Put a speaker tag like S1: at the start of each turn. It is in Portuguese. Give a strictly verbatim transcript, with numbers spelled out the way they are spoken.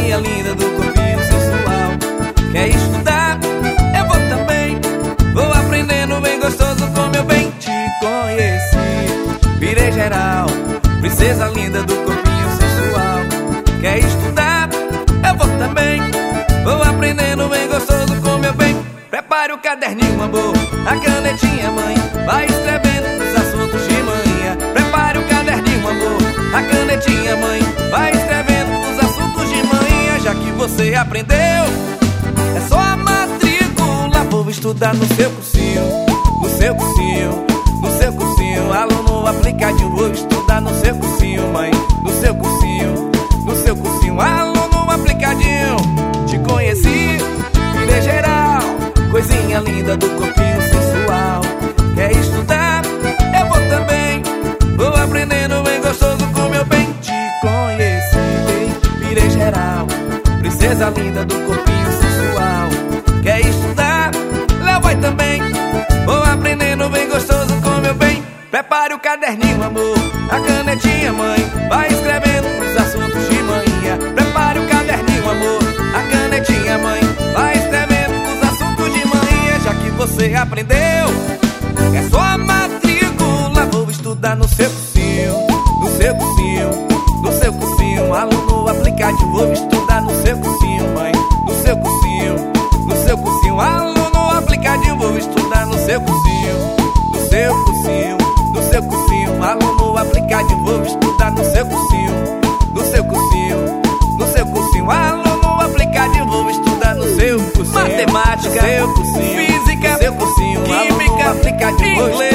S1: coisinha linda do corpinho sensual. Quer estudar? Eu vou também. Vou aprendendo bem gostoso com meu bem. Te conheci, virei geral, princesa linda do corpinho sensual. Quer estudar? Eu vou também. Vou aprendendo bem gostoso com meu bem. Prepare o caderninho, amor, a canetinha, mãe, vai escrevendo os assuntos de manhã. Prepare o caderninho, amor, a canetinha, mãe, vai escrevendo os assuntos de manhã. Já que você aprendeu, é só a matrícula. Vou estudar no seu cursinho, no seu cursinho, no seu cursinho. Aluno aplicadinho, vou estudar no seu cursinho, mãe, no seu cursinho, no seu cursinho. Aluno aplicadinho, te conheci, virei geral, coisinha linda do corpinho sensual. Quer estudar? Eu vou também. Vou aprendendo bem gostoso com meu bem. Te conheci, virei geral, princesa linda do corpinho sensual. Quer estudar? Léo vai também. Vou aprendendo bem gostoso com meu bem. Prepare o caderninho, amor, a canetinha, mãe, vai escrevendo os assuntos de manhã. Prepare o caderninho, amor, a canetinha, mãe, vai escrevendo os assuntos de manhã. Já que você aprendeu, é só a matrícula. Vou estudar no seu cursinho, no seu cursinho, no seu cursinho. Aluno aplicadinho, vou estudar no seu cursinho, mãe, no seu cursinho, no seu cursinho. Aluno aplicadinho, vou estudar no seu cursinho, no seu cursinho, no seu cursinho. Aluno aplicadinho, vou estudar no seu cursinho, no seu cursinho, no seu cursinho. Aluno aplicadinho, vou estudar no seu cursinho. Matemática, seu cursinho, física, seu cursinho. Química, aplicadinho, vou